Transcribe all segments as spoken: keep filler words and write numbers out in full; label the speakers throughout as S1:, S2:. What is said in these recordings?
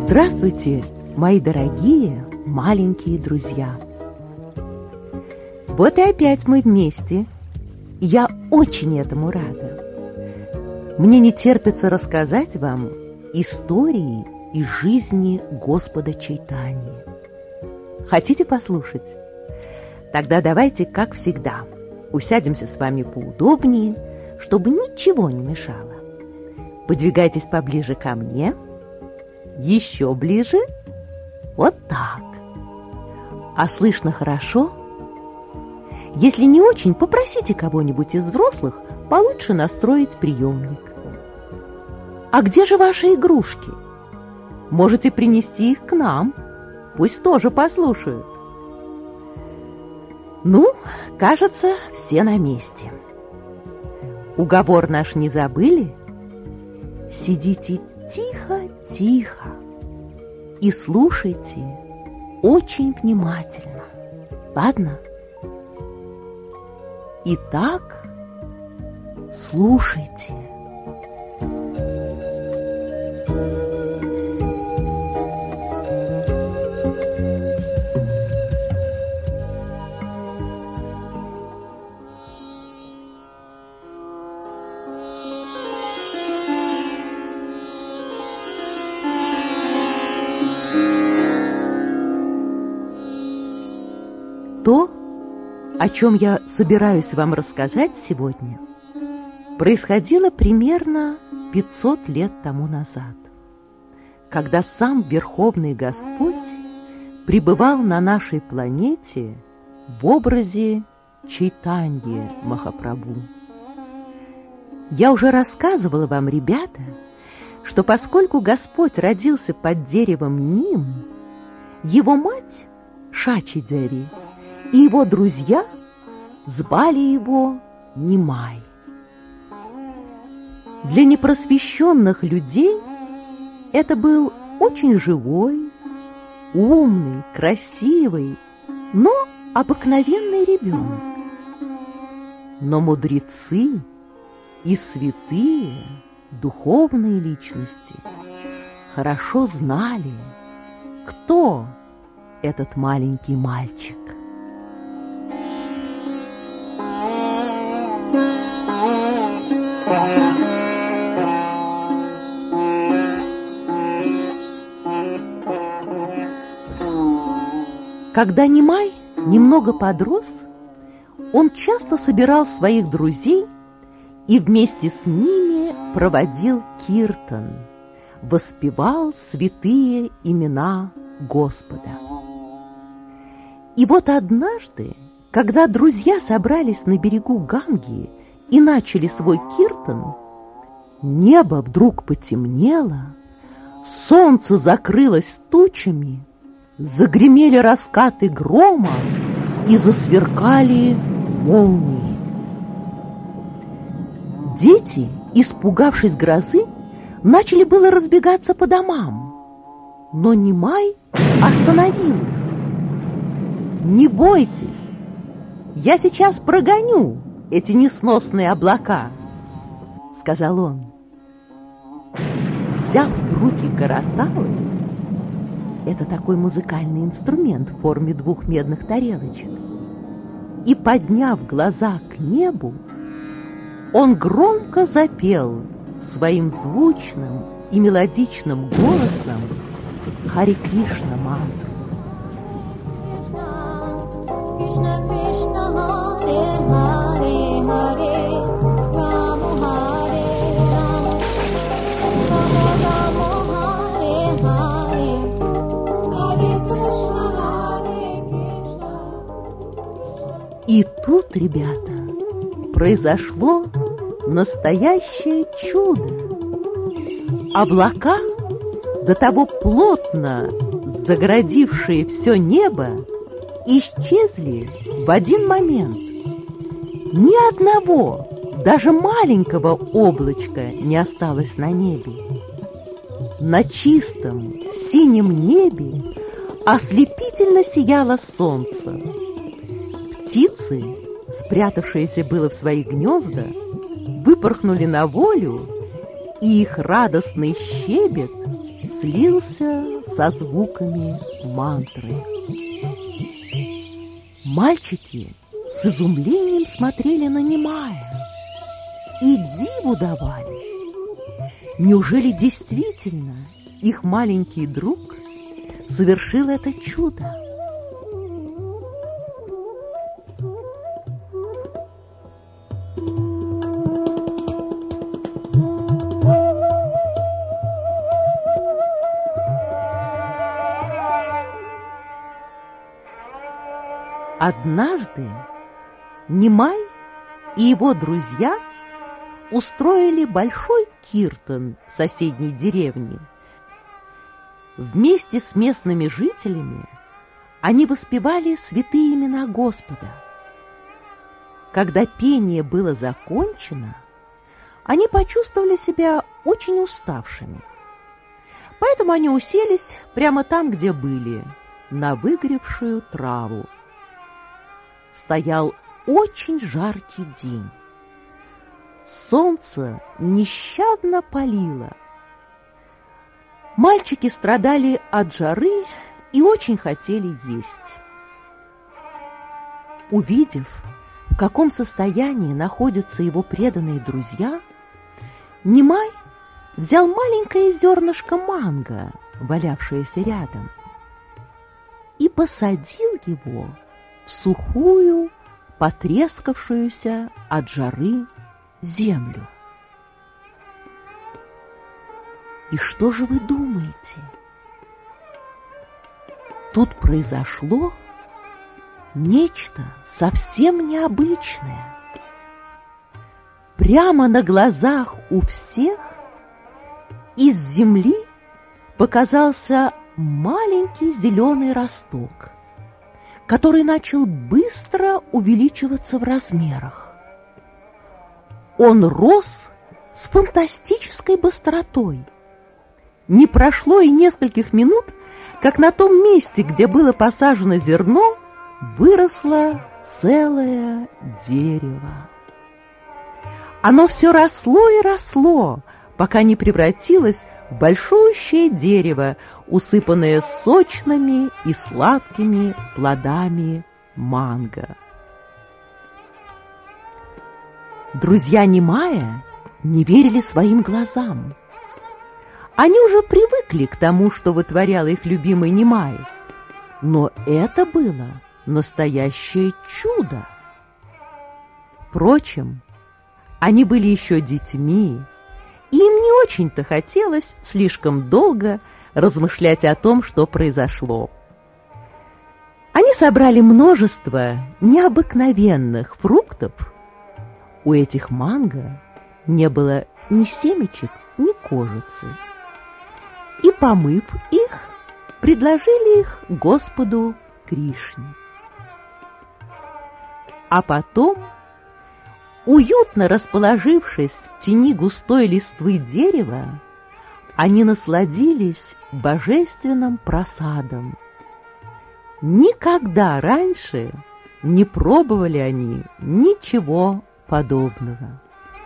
S1: Здравствуйте, мои дорогие маленькие друзья! Вот и опять мы вместе. Я очень этому рада. Мне не терпится рассказать вам истории из жизни Господа Чайтаньи. Хотите послушать? Тогда давайте, как всегда, усядемся с вами поудобнее, чтобы ничего не мешало. Подвигайтесь поближе ко мне. Еще ближе. Вот так. А слышно хорошо? Если не очень, попросите кого-нибудь из взрослых получше настроить приемник. А где же ваши игрушки? Можете принести их к нам. Пусть тоже послушают. Ну, кажется, все на месте. Уговор наш не забыли? Сидите тихо-тихо и слушайте очень внимательно. Ладно? Итак, слушайте. То, о чем я собираюсь вам рассказать сегодня, происходило примерно пятьсот лет тому назад, когда сам Верховный Господь пребывал на нашей планете в образе Чайтаньи Махапрабху. Я уже рассказывала вам, ребята, что поскольку Господь родился под деревом Ним, его мать Шачи-Дери и его друзья звали его Нимай. Для непросвещенных людей это был очень живой, умный, красивый, но обыкновенный ребенок. Но мудрецы и святые, духовные личности хорошо знали, кто этот маленький мальчик. Когда Нимай немного подрос, он часто собирал своих друзей и вместе с ними проводил киртан, воспевал святые имена Господа. И вот однажды, когда друзья собрались на берегу Ганги и начали свой киртан, небо вдруг потемнело, солнце закрылось тучами, загремели раскаты грома и засверкали молнии. Дети, испугавшись грозы, начали было разбегаться по домам, но Нимай остановил их. «Не бойтесь, я сейчас прогоню эти несносные облака», — сказал он. Взяв в руки караталы, это такой музыкальный инструмент в форме двух медных тарелочек, и, подняв глаза к небу, он громко запел своим звучным и мелодичным голосом Харе Кришна мантру. Кришна Кришна, Харе Харе, Харе Рама, Харе Рама, Рама Рама, Харе Харе, Харе Кришна, Харе Кришна. И тут, ребята, произошло настоящее чудо. Облака, до того плотно загородившие все небо, исчезли в один момент. Ни одного, даже маленького облачка не осталось на небе. На чистом синем небе ослепительно сияло солнце. Птицы, спрятавшиеся было в свои гнезда, выпорхнули на волю, и их радостный щебет слился со звуками мантры. Мальчики с изумлением смотрели на Немая и диву давались. Неужели действительно их маленький друг совершил это чудо? Однажды Немай и его друзья устроили большой киртан в соседней деревне. Вместе с местными жителями они воспевали святые имена Господа. Когда пение было закончено, они почувствовали себя очень уставшими. Поэтому они уселись прямо там, где были, на выгоревшую траву. Стоял очень жаркий день. Солнце нещадно палило. Мальчики страдали от жары и очень хотели есть. Увидев, в каком состоянии находятся его преданные друзья, Немай взял маленькое зернышко манго, валявшееся рядом, и посадил его в сухую, потрескавшуюся от жары землю. И что же вы думаете? Тут произошло нечто совсем необычное. Прямо на глазах у всех из земли показался маленький зеленый росток, который начал быстро увеличиваться в размерах. Он рос с фантастической быстротой. Не прошло и нескольких минут, как на том месте, где было посажено зерно, выросло целое дерево. Оно все росло и росло, пока не превратилось в большущее дерево, усыпанное сочными и сладкими плодами манго. Друзья Немая не верили своим глазам. Они уже привыкли к тому, что вытворял их любимый Немай, но это было настоящее чудо. Впрочем, они были еще детьми, и им не очень-то хотелось слишком долго размышлять о том, что произошло. Они собрали множество необыкновенных фруктов. У этих манго не было ни семечек, ни кожицы. И, помыв их, предложили их Господу Кришне. А потом, уютно расположившись в тени густой листвы дерева, они насладились божественным просадом. Никогда раньше не пробовали они ничего подобного.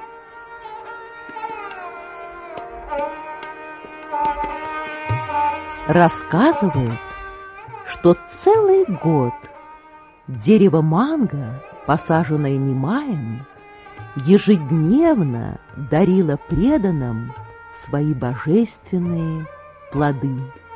S1: Рассказывают, что целый год дерево манго, посаженное Немаем, ежедневно дарило преданным свои божественные плоды.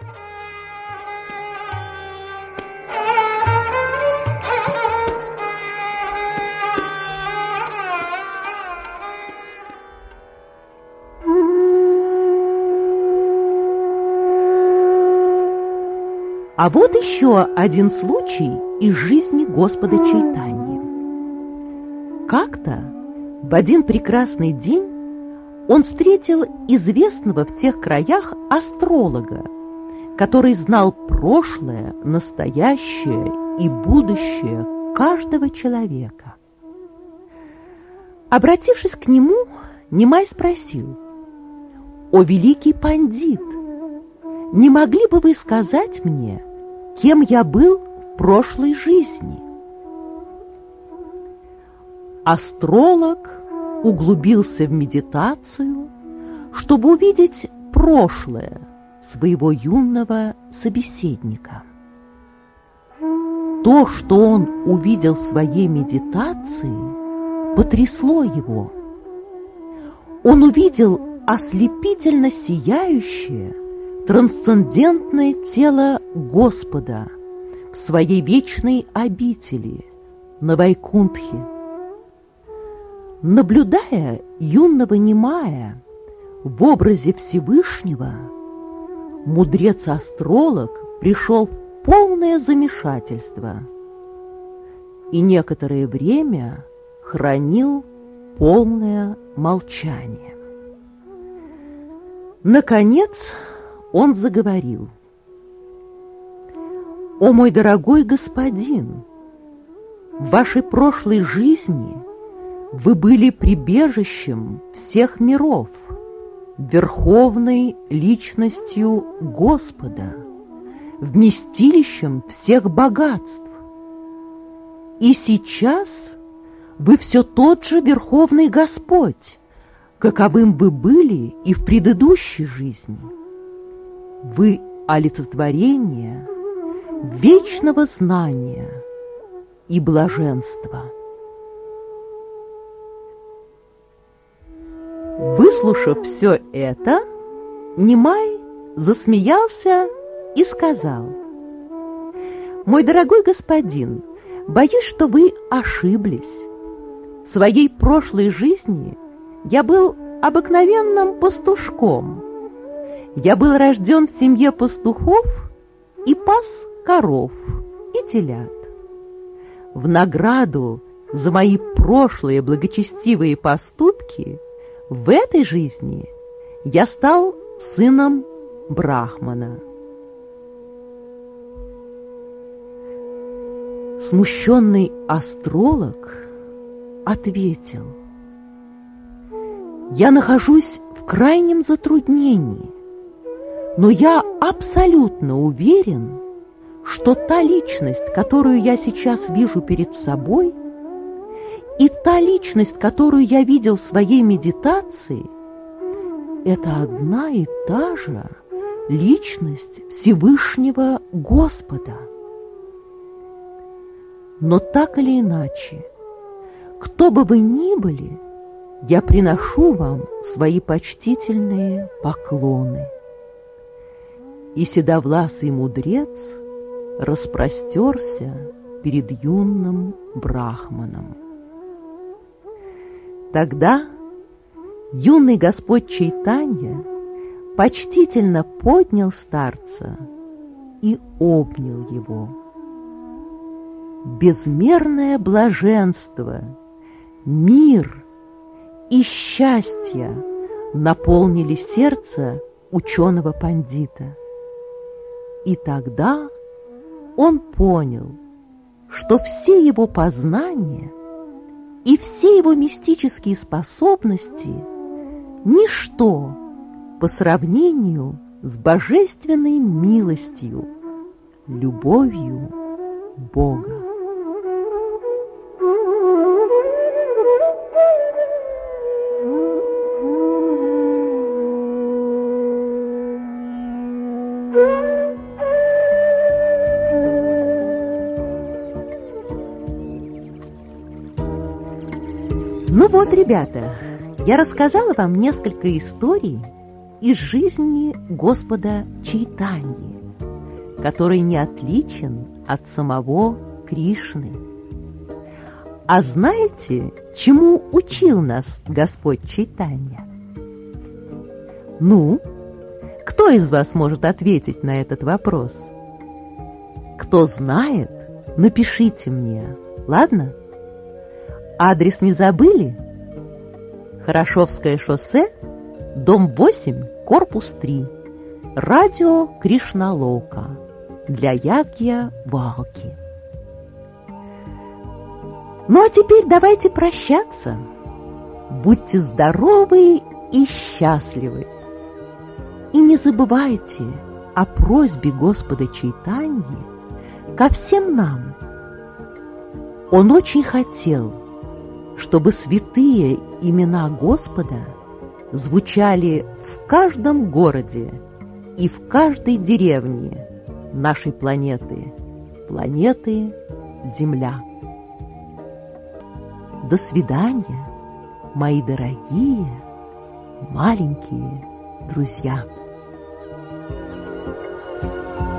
S1: А вот еще один случай из жизни Господа Чайтаньи. Как-то в один прекрасный день он встретил известного в тех краях астролога, который знал прошлое, настоящее и будущее каждого человека. Обратившись к нему, Немай спросил: «О великий пандит, не могли бы вы сказать мне, кем я был в прошлой жизни?» Астролог углубился в медитацию, чтобы увидеть прошлое своего юного собеседника. То, что он увидел в своей медитации, потрясло его. Он увидел ослепительно сияющее, трансцендентное тело Господа в своей вечной обители на Вайкунтхе. Наблюдая юного Немая в образе Всевышнего, мудрец-астролог пришел в полное замешательство и некоторое время хранил полное молчание. Наконец он заговорил: «О мой дорогой господин, в вашей прошлой жизни вы были прибежищем всех миров, верховной личностью Господа, вместилищем всех богатств. И сейчас вы все тот же Верховный Господь, каковым вы были и в предыдущей жизни. Вы олицетворение вечного знания и блаженства». Выслушав все это, Немай засмеялся и сказал: «Мой дорогой господин, боюсь, что вы ошиблись. В своей прошлой жизни я был обыкновенным пастушком. Я был рожден в семье пастухов и пас коров и телят. В награду за мои прошлые благочестивые поступки в этой жизни я стал сыном Брахмана». Смущенный астролог ответил: «Я нахожусь в крайнем затруднении, но я абсолютно уверен, что та личность, которую я сейчас вижу перед собой, и та личность, которую я видел в своей медитации, это одна и та же личность Всевышнего Господа. Но так или иначе, кто бы вы ни были, я приношу вам свои почтительные поклоны». И седовласый мудрец распростерся перед юным Брахманом. Тогда юный Господь Чайтанья почтительно поднял старца и обнял его. Безмерное блаженство, мир и счастье наполнили сердце ученого пандита. И тогда он понял, что все его познания и все его мистические способности – ничто по сравнению с божественной милостью, любовью Бога. Ну вот, ребята, я рассказала вам несколько историй из жизни Господа Чайтаньи, который не отличен от самого Кришны. А знаете, чему учил нас Господь Чайтанья? Ну, кто из вас может ответить на этот вопрос? Кто знает, напишите мне, ладно? Адрес не забыли? Хорошевское шоссе, дом восемь, корпус три. Радио Кришналока для Ягья Валки. Ну а теперь давайте прощаться. Будьте здоровы и счастливы. И не забывайте о просьбе Господа Чайтаньи ко всем нам. Он очень хотел, чтобы святые имена Господа звучали в каждом городе и в каждой деревне нашей планеты, планеты Земля. До свидания, мои дорогие маленькие друзья.